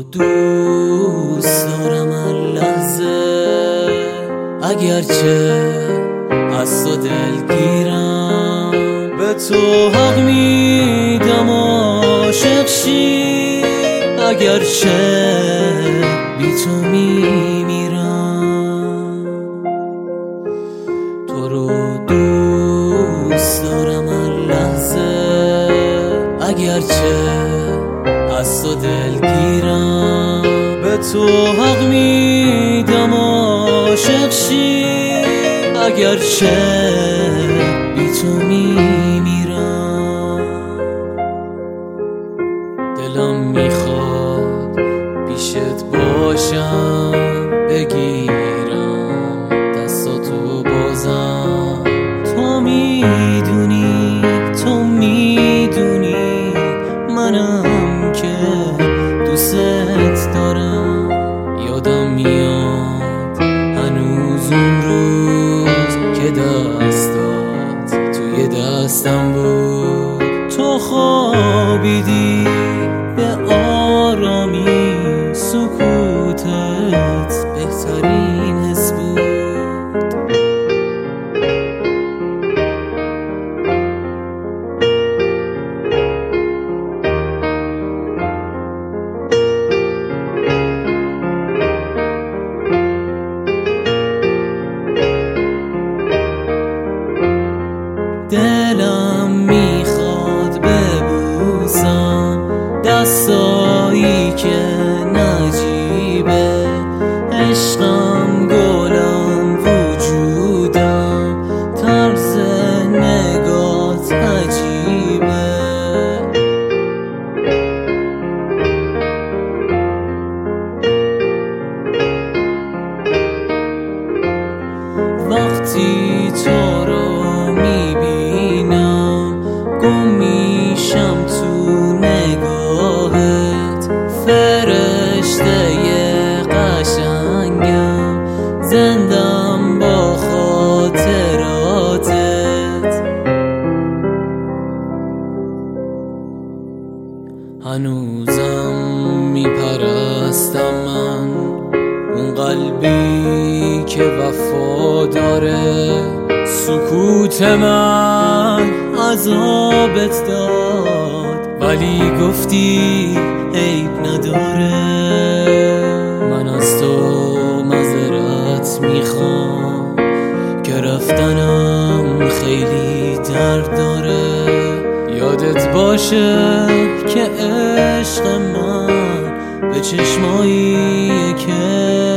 دوست دارم اللحظه، اگرچه از تو دلگیرم. به تو حق میدم عاشق شی، اگرچه بی تو میمیرم. تو رو دوست دارم اللحظه، اگرچه از تو دلگیرم. به تو حق میدم عاشق شی، اگرچه بی تو میمیرم. دلم میخواد پیشت باشم، بگیرم دستاتو بازم. تو میدونی منم که دوست دارم. یادم میاد هنوز اون روز که دستات توی دستم بود. تو خوابیدی به آرامی، سکوتت بهترین حس بود. دلم میخواد ببوسم دستایی که نجیبه. عشقم، گلم، وجودم، طرز نگات عجیبه. وقتی تو رو میبینم گم میشم تو نگاهت. فرشته قشنگم، زندم با خاطراتت. هنوزم میپرستم من اون قلبی که وفا داره. سکوت من عذابت داد، ولی گفتی عیب نداره. من از تو معذرت میخوام که رفتنم خیلی درد داره. یادت باشه که عشق من به چشمایی که